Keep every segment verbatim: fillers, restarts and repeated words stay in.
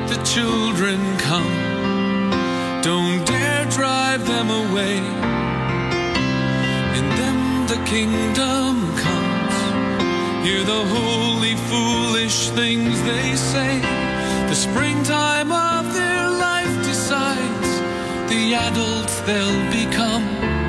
the children come. Don't dare drive them away. In them the kingdom comes. Hear the holy, foolish things they say. The springtime of their life decides the adults they'll become.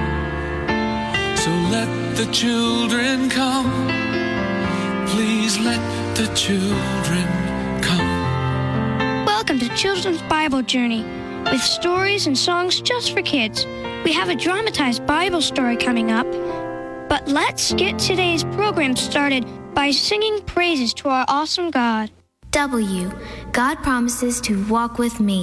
So let the children come. Please let the children come. Welcome to Children's Bible Journey, with stories and songs just for kids. We have a dramatized Bible story coming up. But let's get today's program started by singing praises to our awesome God. W. God promises to walk with me.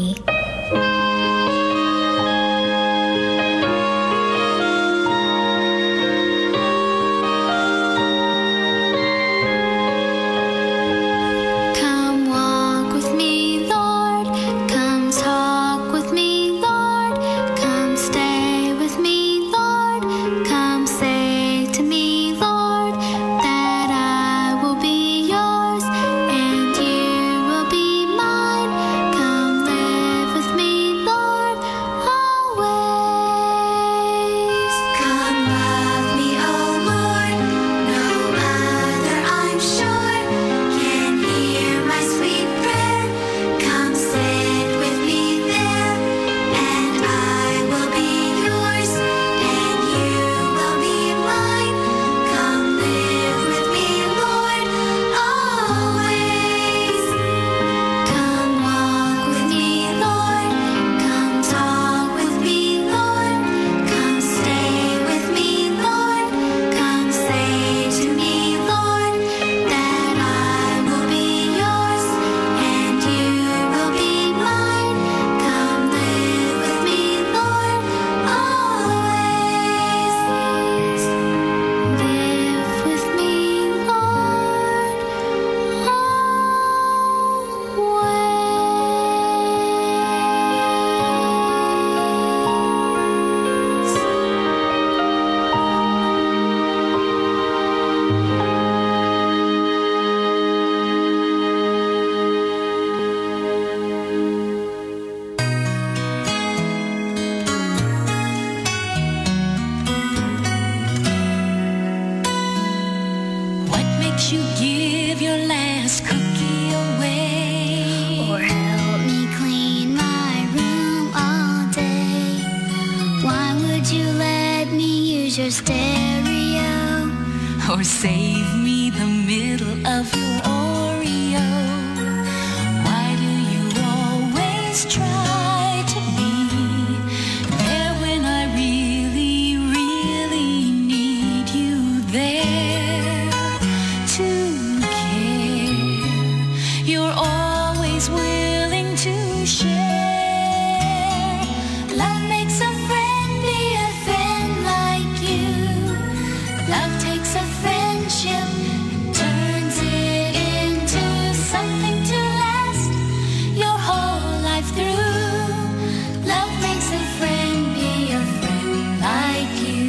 Or save me the middle of your Oreo. Why do you always try to be there when I really, really need you there to care? You're always willing to share. Love makes a friend be a friend like you. Love takes a friendship, turns it into something to last your whole life through. Love makes a friend be a friend like you.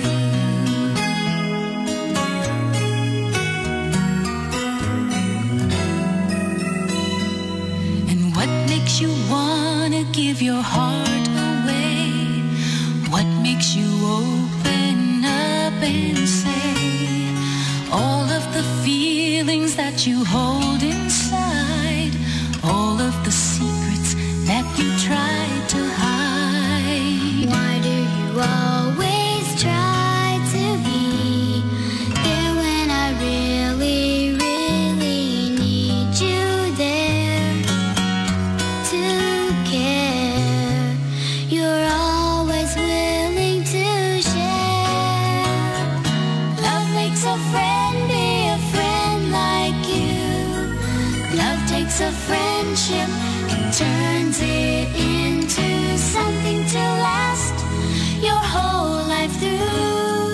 And what makes you wanna give your heart away? What makes you open up and say all of the feelings that you hold inside, all of the secrets that you try to hide? Why do you always try to be there when I really, really need you there to care? You're always willing to share. Love makes a friend be a friend like you. Love takes a friendship and turns it into something to last your whole life through.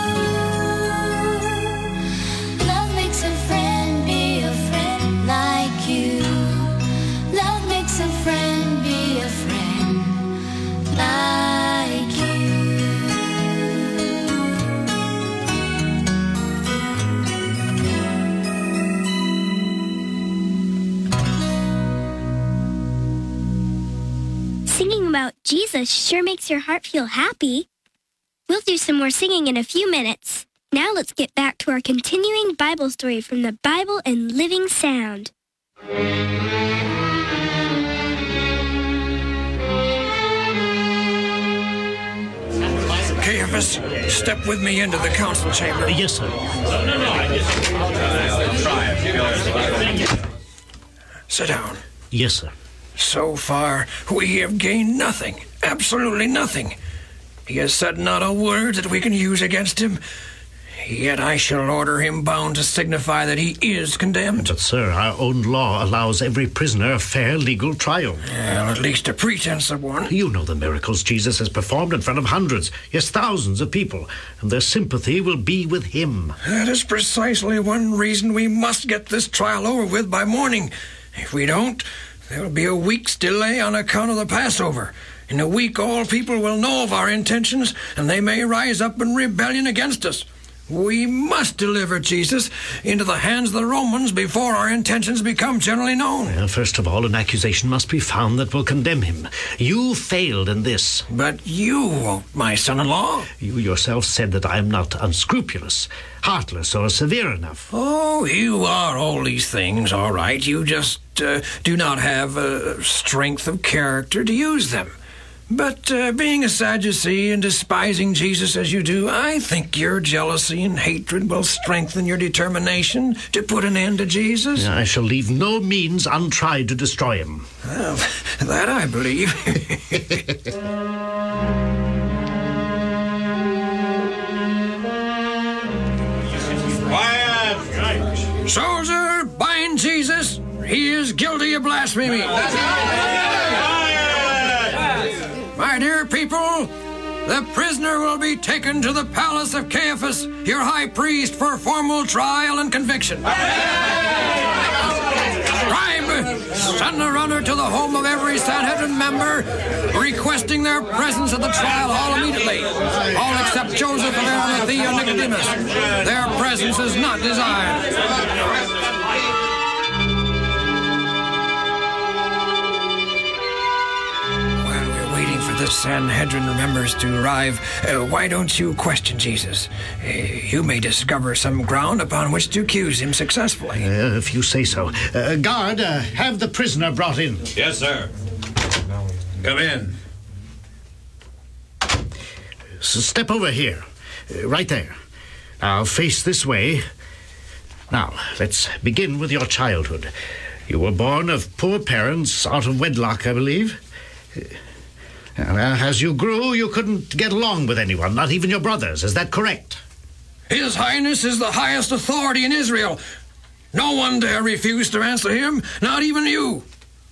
Love makes a friend be a friend like you. Love makes a friend be a friend like you. about Jesus sure makes your heart feel happy. We'll do some more singing in a few minutes. Now let's get back to our continuing Bible story from the Bible and Living Sound. Caiaphas, step with me into the council chamber. Yes, sir. Sit down. Yes, sir. So far, we have gained nothing. Absolutely nothing. He has said not a word that we can use against him. Yet I shall order him bound to signify that he is condemned. But, sir, our own law allows every prisoner a fair legal trial. Well, at least a pretense of one. You know the miracles Jesus has performed in front of hundreds, yes, thousands of people, and their sympathy will be with him. That is precisely one reason we must get this trial over with by morning. If we don't, there will be a week's delay on account of the Passover. In a week, all people will know of our intentions, and they may rise up in rebellion against us. We must deliver Jesus into the hands of the Romans before our intentions become generally known. Well, first of all, an accusation must be found that will condemn him. You failed in this. But you won't, my son-in-law. You yourself said that I am not unscrupulous, heartless, or severe enough. Oh, you are all these things, all right. You just uh, do not have uh, strength of character to use them. But uh, being a Sadducee and despising Jesus as you do, I think your jealousy and hatred will strengthen your determination to put an end to Jesus. I shall leave no means untried to destroy him. Well, that I believe. Quiet! Soldier, bind Jesus. He is guilty of blasphemy. My dear people, the prisoner will be taken to the palace of Caiaphas, your high priest, for formal trial and conviction. Scribe, send a runner to the home of every Sanhedrin member, requesting their presence at the trial hall immediately. All except Joseph of Arimathea and Nicodemus. Their presence is not desired. The Sanhedrin members to arrive. Uh, why don't you question Jesus? Uh, you may discover some ground upon which to accuse him successfully. Uh, if you say so. Uh, guard, uh, have the prisoner brought in. Yes, sir. Come in. So step over here. Uh, right there. Now, face this way. Now, let's begin with your childhood. You were born of poor parents, out of wedlock, I believe. Uh, Well, as you grew, you couldn't get along with anyone, not even your brothers. Is that correct? His Highness is the highest authority in Israel. No one dare refuse to answer him, not even you.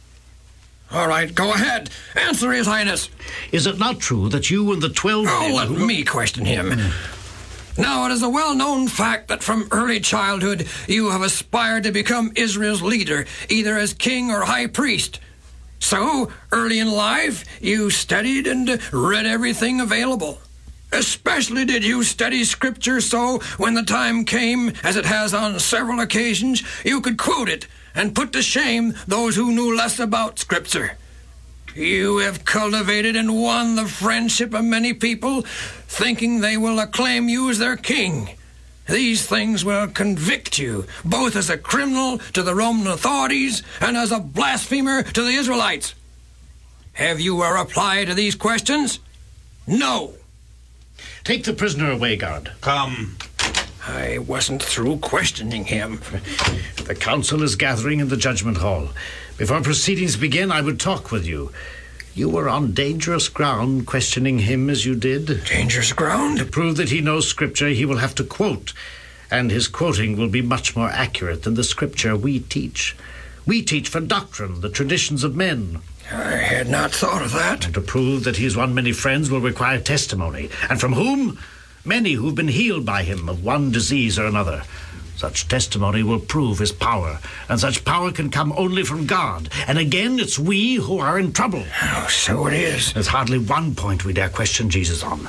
All right, go ahead. Answer, His Highness. Is it not true that you and the twelve... Oh, let who... me question him. Mm. Now, it is a well-known fact that from early childhood you have aspired to become Israel's leader, either as king or high priest. So, early in life, you studied and read everything available. Especially did you study Scripture so, when the time came, as it has on several occasions, you could quote it and put to shame those who knew less about Scripture. You have cultivated and won the friendship of many people, thinking they will acclaim you as their king. These things will convict you, both as a criminal to the Roman authorities and as a blasphemer to the Israelites. Have you a reply to these questions? No. Take the prisoner away, guard. Come. I wasn't through questioning him. The council is gathering in the judgment hall. Before proceedings begin, I would talk with you. You were on dangerous ground questioning him as you did. Dangerous ground? To prove that he knows Scripture, he will have to quote, and his quoting will be much more accurate than the Scripture we teach. We teach for doctrine, the traditions of men. I had not thought of that. And to prove that he has won many friends will require testimony. And from whom? Many who've been healed by him of one disease or another. Such testimony will prove his power, and such power can come only from God. And again, it's we who are in trouble. Oh, so it is. There's hardly one point we dare question Jesus on.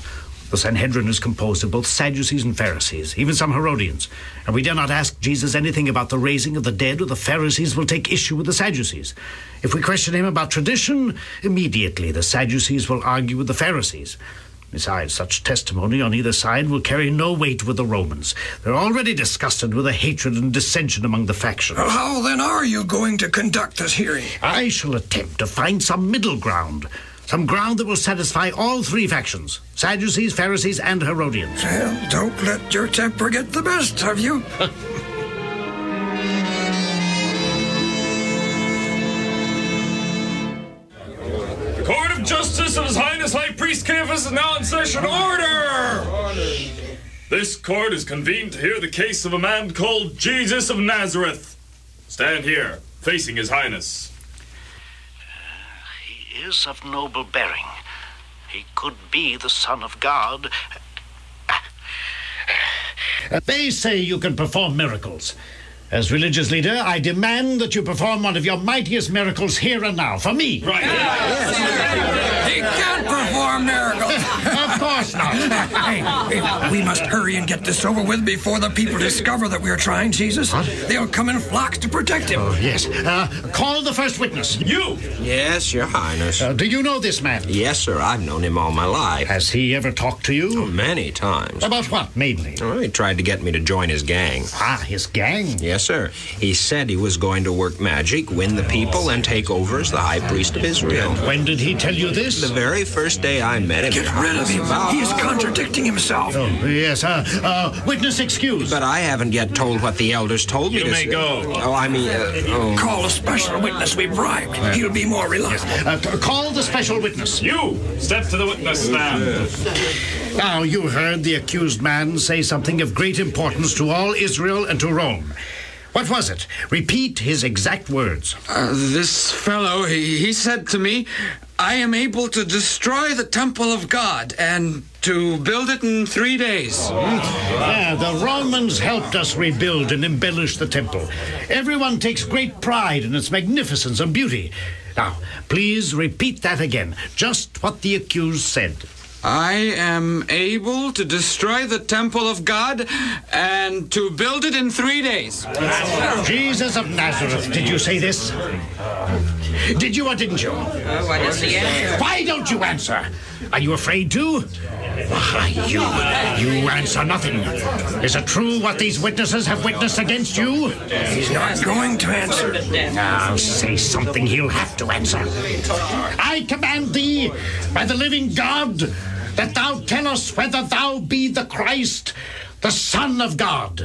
The Sanhedrin is composed of both Sadducees and Pharisees, even some Herodians. And we dare not ask Jesus anything about the raising of the dead, or the Pharisees will take issue with the Sadducees. If we question him about tradition, immediately the Sadducees will argue with the Pharisees. Besides, such testimony on either side will carry no weight with the Romans. They're already disgusted with the hatred and dissension among the factions. Well, how then are you going to conduct this hearing? I shall attempt to find some middle ground. Some ground that will satisfy all three factions, Sadducees, Pharisees, and Herodians. Well, don't let your temper get the best of you. The Court of Justice of His Highness High Priest Caiaphas is now in session. Order! This court is convened to hear the case of a man called Jesus of Nazareth. Stand here, facing His Highness. He is of noble bearing. He could be the Son of God. Uh, they say you can perform miracles. As religious leader, I demand that you perform one of your mightiest miracles here and now, for me. Right. He can't perform miracles. Of course not. Hey, hey, we must hurry and get this over with before the people discover that we're trying Jesus. What? They'll come in flocks to protect him. Oh, yes. Uh, call the first witness. You! Yes, Your Highness. Uh, do you know this man? Yes, sir. I've known him all my life. Has he ever talked to you? Many times. About what, mainly? Well, he tried to get me to join his gang. Ah, his gang? Yes, sir. He said he was going to work magic, win the people, and take over as the high priest of Israel. When did he tell you this? The very first day I met him. Get rid of him. He is contradicting himself. Oh, yes. Uh, uh, witness excused. But I haven't yet told what the elders told me You to may say. go. Oh, I mean, uh, oh. Call a special witness we bribed. He'll be more reliable. Uh, c- call the special witness. You! Step to the witness stand. Now, you heard the accused man say something of great importance to all Israel and to Rome. What was it? Repeat his exact words. Uh, this fellow, he, he said to me, I am able to destroy the temple of God and to build it in three days. Yeah, the Romans helped us rebuild and embellish the temple. Everyone takes great pride in its magnificence and beauty. Now, please repeat that again, just what the accused said. I am able to destroy the temple of God and to build it in three days. Jesus of Nazareth, did you say this? Did you or didn't you? Uh, why doesn't he answer? Why don't you answer? Are you afraid to? Why, you, you answer nothing. Is it true what these witnesses have witnessed against you? He's not going to answer. Now say something he'll have to answer. I command thee, by the living God, that thou tell us whether thou be the Christ, the Son of God.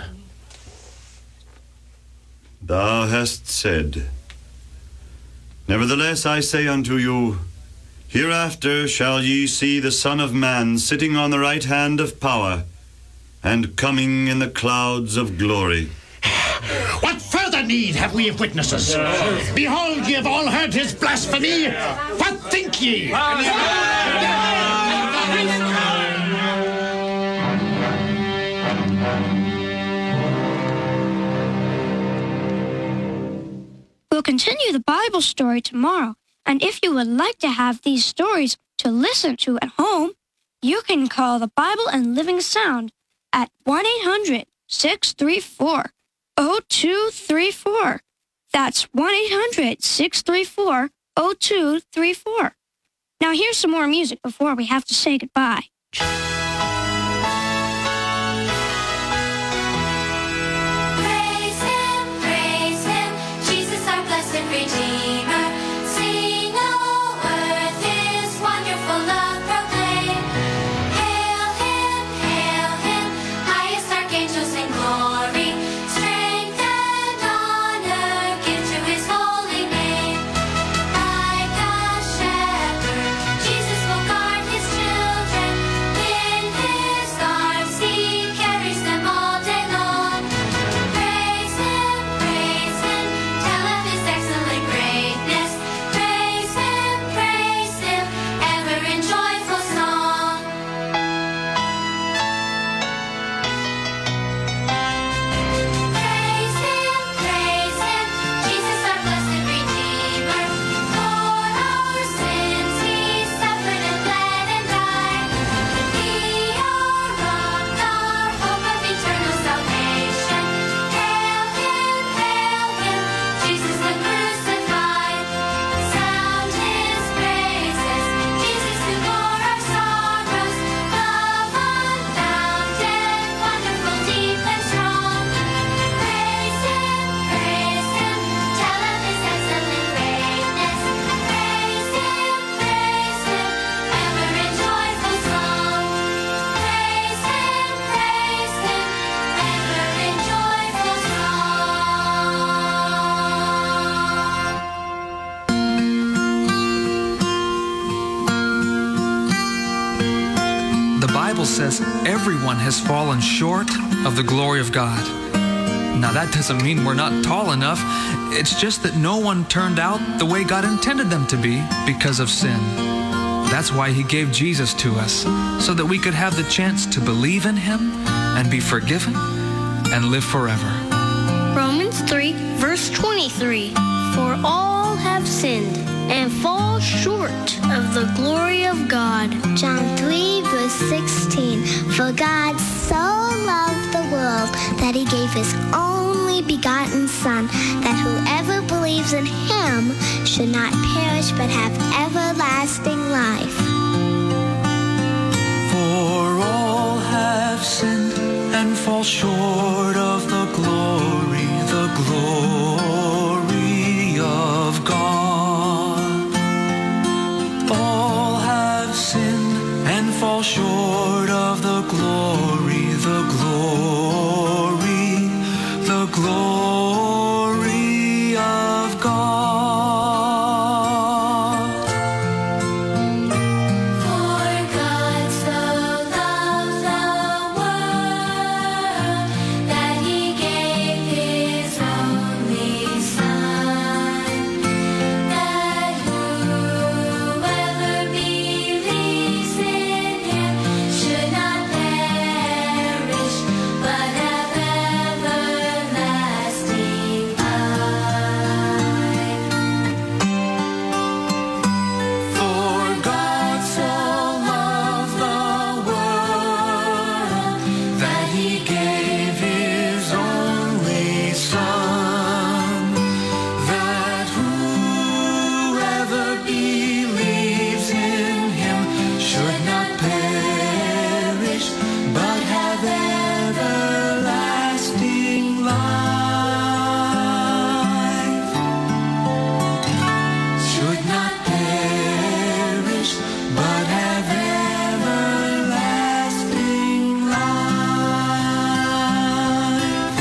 Thou hast said. Nevertheless I say unto you, hereafter shall ye see the Son of Man sitting on the right hand of power, and coming in the clouds of glory. What further need have we of witnesses? Behold, ye have all heard his blasphemy. What think ye? We'll continue the Bible story tomorrow, and if you would like to have these stories to listen to at home, you can call the Bible and Living Sound at one eight hundred, six three four, zero two three four. That's one eight hundred, six three four, zero two three four. Now here's some more music before we have to say goodbye. Praise Him, praise Him, Jesus our blessed Redeemer. Sing, O earth, His wonderful love proclaim. Hail Him, hail Him, highest archangels in glory. Strength and honor give to His holy name. Like a shepherd, Jesus will guard His children. With Bible says everyone has fallen short of the glory of God. Now, that doesn't mean we're not tall enough. It's just that no one turned out the way God intended them to be because of sin. That's why He gave Jesus to us, so that we could have the chance to believe in Him and be forgiven and live forever. Romans three, verse twenty-three. For all have sinned and fall short of the glory of God. John three, verse sixteen. For God so loved the world that He gave His only begotten Son, that whoever believes in Him should not perish but have everlasting life. For all have sinned and fall short of the glory, the glory of God. All have sinned and fall short of the glory, the glory, the glory of God. For God so loved the world that He gave His only Son, that whoever believes in Him should not perish but have everlasting life. For God so loved the world that He gave His only Son, that whoever believes in Him should not perish but have everlasting life. Should not perish but have everlasting life.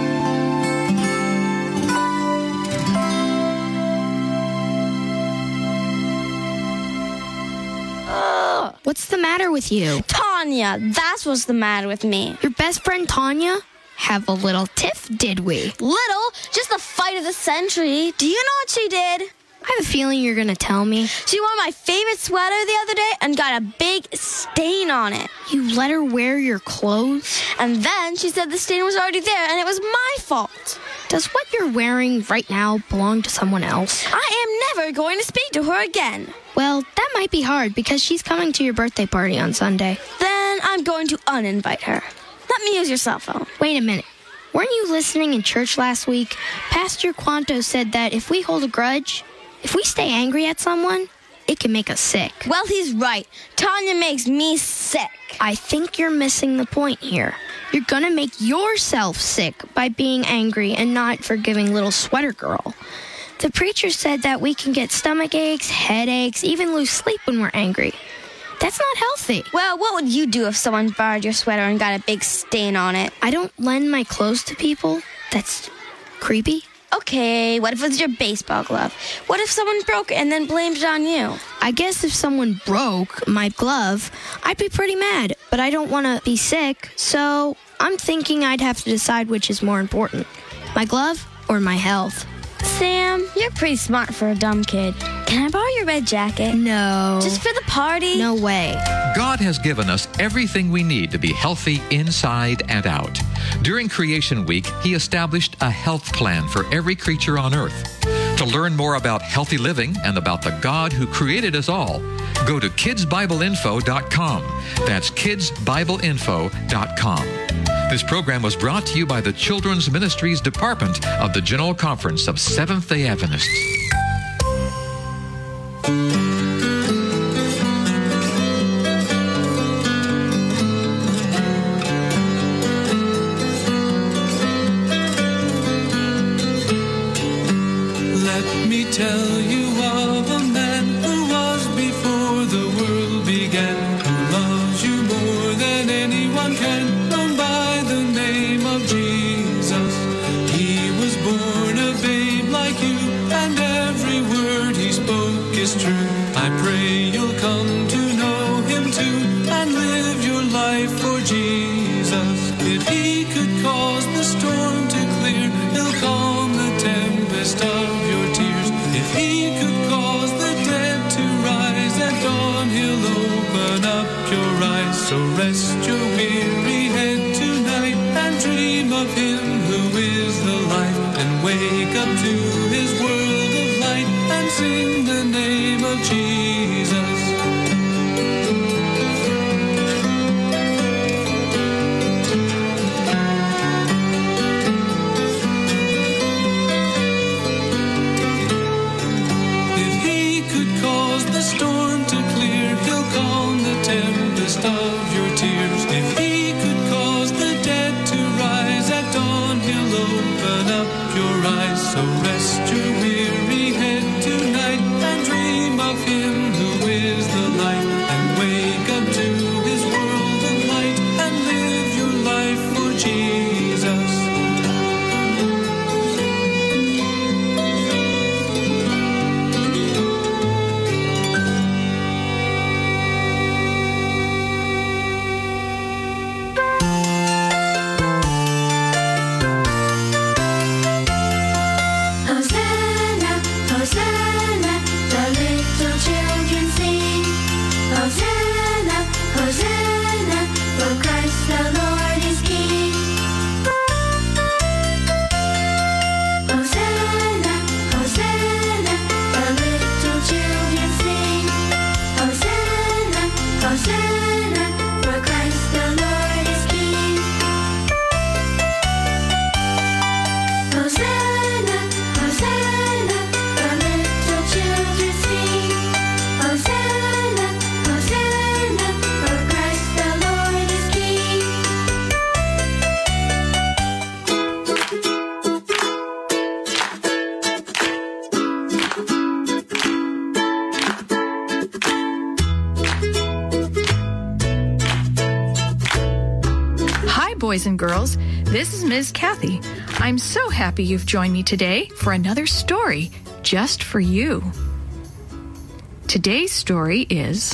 What's the matter with you? Tanya, that's what's the matter with me. Your best friend Tanya? Have a little tiff, did we? Little? Just the fight of the century. Do you know what she did? I have a feeling you're gonna tell me. She wore my favorite sweater the other day and got a big stain on it. You let her wear your clothes? And then she said the stain was already there and it was my fault. Does what you're wearing right now belong to someone else? I am never going to speak to her again. Well, that might be hard because she's coming to your birthday party on Sunday. Then I'm going to uninvite her. Let me use your cell phone. Wait a minute. Weren't you listening in church last week? Pastor Quanto said that if we hold a grudge, if we stay angry at someone, it can make us sick. Well, he's right. Tanya makes me sick. I think you're missing the point here. You're gonna make yourself sick by being angry and not forgiving little sweater girl. The preacher said that we can get stomach aches, headaches, even lose sleep when we're angry. That's not healthy. Well, what would you do if someone borrowed your sweater and got a big stain on it? I don't lend my clothes to people. That's creepy. Okay, what if it's your baseball glove? What if someone broke it and then blamed it on you? I guess if someone broke my glove, I'd be pretty mad, but I don't want to be sick, so I'm thinking I'd have to decide which is more important, my glove or my health. Sam, you're pretty smart for a dumb kid. Can I borrow your red jacket? No. Just for the party? No way. God has given us everything we need to be healthy inside and out. During Creation Week, He established a health plan for every creature on earth. To learn more about healthy living and about the God who created us all, go to kids bible info dot com. That's kids bible info dot com. This program was brought to you by the Children's Ministries Department of the General Conference of Seventh-day Adventists. Let me tell you of a man who was before the world began, who loves you more than anyone can, known by the name of Jesus. He was born a babe like you, and every word He spoke is true. I pray you'll come to know Him too, and live your life So rest your weary head tonight and dream of him who is the life, and wake up to his world of light and sing the name of Jesus. Storm to clear, he'll calm the tempest of your tears. If he could cause the dead to rise at dawn, he'll open up your eyes. So rest your weary head tonight and dream of him who is the light, and wake up to his world of light and live your life for Jesus. Boys and girls, this is Miz Kathy. I'm so happy you've joined me today for another story just for you. Today's story is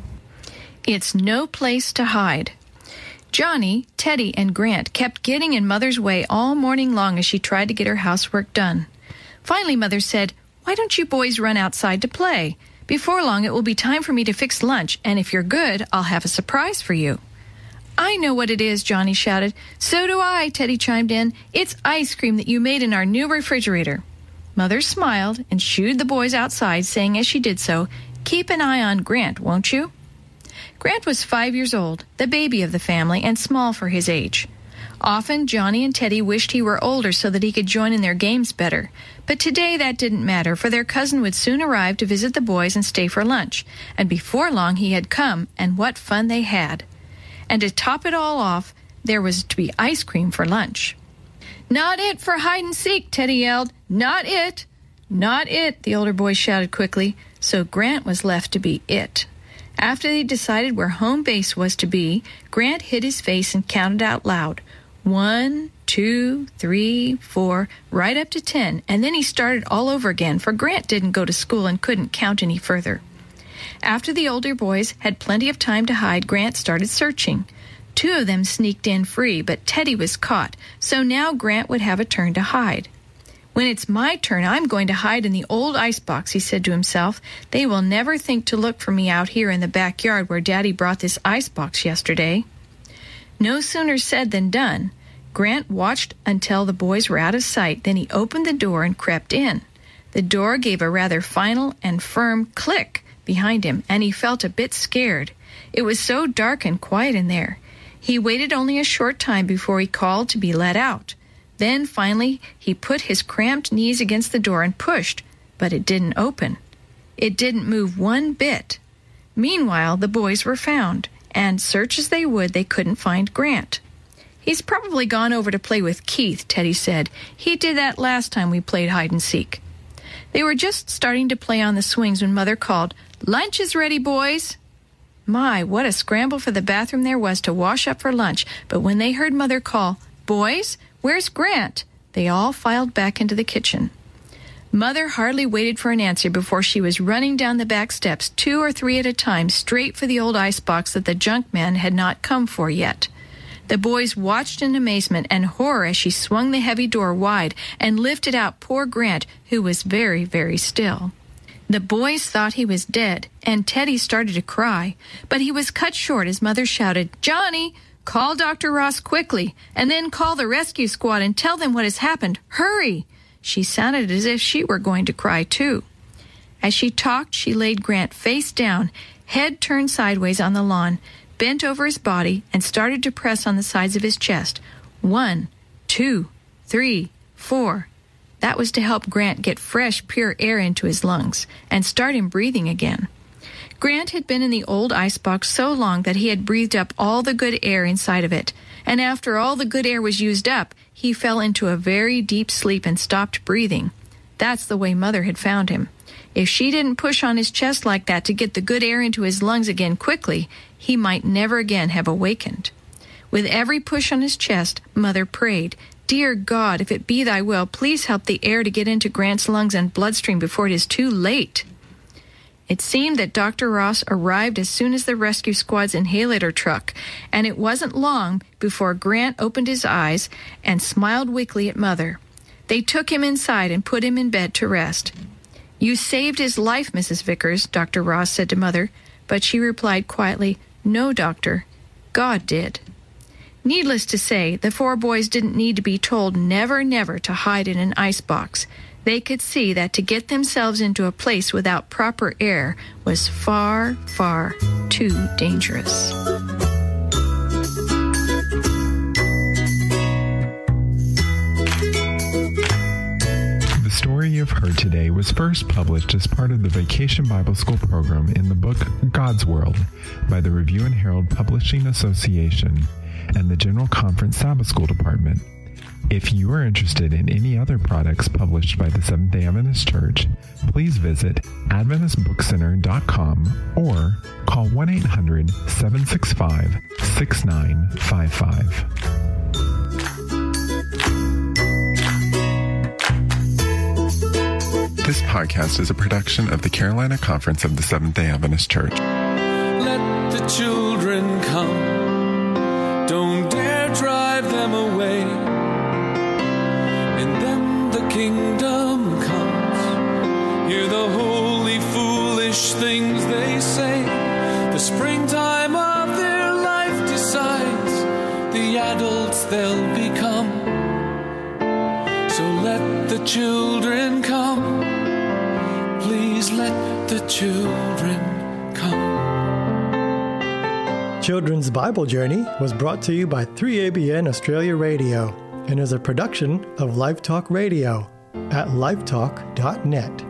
It's No Place to Hide. Johnny, Teddy, and Grant kept getting in Mother's way all morning long as she tried to get her housework done. Finally, Mother said, "Why don't you boys run outside to play? Before long, it will be time for me to fix lunch, and if you're good, I'll have a surprise for you." "I know what it is," Johnny shouted. "So do I," Teddy chimed in. "It's ice cream that you made in our new refrigerator." Mother smiled and shooed the boys outside, saying as she did so, "Keep an eye on Grant, won't you?" Grant was five years old, the baby of the family, and small for his age. Often, Johnny and Teddy wished he were older so that he could join in their games better. But today that didn't matter, for their cousin would soon arrive to visit the boys and stay for lunch. And before long he had come, and what fun they had. And to top it all off, there was to be ice cream for lunch. "Not it for hide and seek," Teddy yelled. "Not it." "Not it," the older boy shouted quickly. So Grant was left to be it. After they decided where home base was to be, Grant hid his face and counted out loud. One, two, three, four, right up to ten, and then he started all over again, for Grant didn't go to school and couldn't count any further. After the older boys had plenty of time to hide, Grant started searching. Two of them sneaked in free, but Teddy was caught, so now Grant would have a turn to hide. "When it's my turn, I'm going to hide in the old icebox," he said to himself. "They will never think to look for me out here in the backyard where Daddy brought this icebox yesterday." No sooner said than done. Grant watched until the boys were out of sight, then he opened the door and crept in. The door gave a rather final and firm click behind him, and he felt a bit scared. It was so dark and quiet in there. He waited only a short time before he called to be let out. Then, finally, he put his cramped knees against the door and pushed, but it didn't open. It didn't move one bit. Meanwhile, the boys were found, and search as they would, they couldn't find Grant. "He's probably gone over to play with Keith," Teddy said. "He did that last time we played hide-and-seek." They were just starting to play on the swings when Mother called, "Lunch is ready, boys." My, what a scramble for the bathroom there was to wash up for lunch, but when they heard Mother call, "Boys, where's Grant?" they all filed back into the kitchen. Mother hardly waited for an answer before she was running down the back steps, two or three at a time, straight for the old icebox that the junk man had not come for yet. The boys watched in amazement and horror as she swung the heavy door wide and lifted out poor Grant, who was very, very still. The boys thought he was dead, and Teddy started to cry, but he was cut short as Mother shouted, "Johnny, call Doctor Ross quickly, and then call the rescue squad and tell them what has happened. Hurry!" She sounded as if she were going to cry, too. As she talked, she laid Grant face down, head turned sideways on the lawn, bent over his body, and started to press on the sides of his chest. One, two, three, four. That was to help Grant get fresh, pure air into his lungs and start him breathing again. Grant had been in the old icebox so long that he had breathed up all the good air inside of it, and after all the good air was used up, he fell into a very deep sleep and stopped breathing. That's the way Mother had found him. If she didn't push on his chest like that to get the good air into his lungs again quickly, he might never again have awakened. With every push on his chest, Mother prayed, "Dear God, if it be thy will, please help the air to get into Grant's lungs and bloodstream before it is too late." It seemed that Doctor Ross arrived as soon as the rescue squad's inhalator truck, and it wasn't long before Grant opened his eyes and smiled weakly at Mother. They took him inside and put him in bed to rest. "You saved his life, Missus Vickers," Doctor Ross said to Mother, but she replied quietly, "No, Doctor, God did." Needless to say, the four boys didn't need to be told never, never to hide in an icebox. They could see that to get themselves into a place without proper air was far, far too dangerous. The story you've heard today was first published as part of the Vacation Bible School program in the book God's World by the Review and Herald Publishing Association and the General Conference Sabbath School Department. If you are interested in any other products published by the Seventh-day Adventist Church, please visit adventist book center dot com or call one eight hundred, seven six five, six nine five five. This podcast is a production of the Carolina Conference of the Seventh-day Adventist Church. Let the children come. Don't dare drive them away. And then the kingdom comes. Hear the holy, foolish things they say. The springtime of their life decides the adults they'll become. So let the children come. Please let the children come. Children's Bible Journey was brought to you by three A B N Australia Radio and is a production of Live Talk Radio at live talk dot net.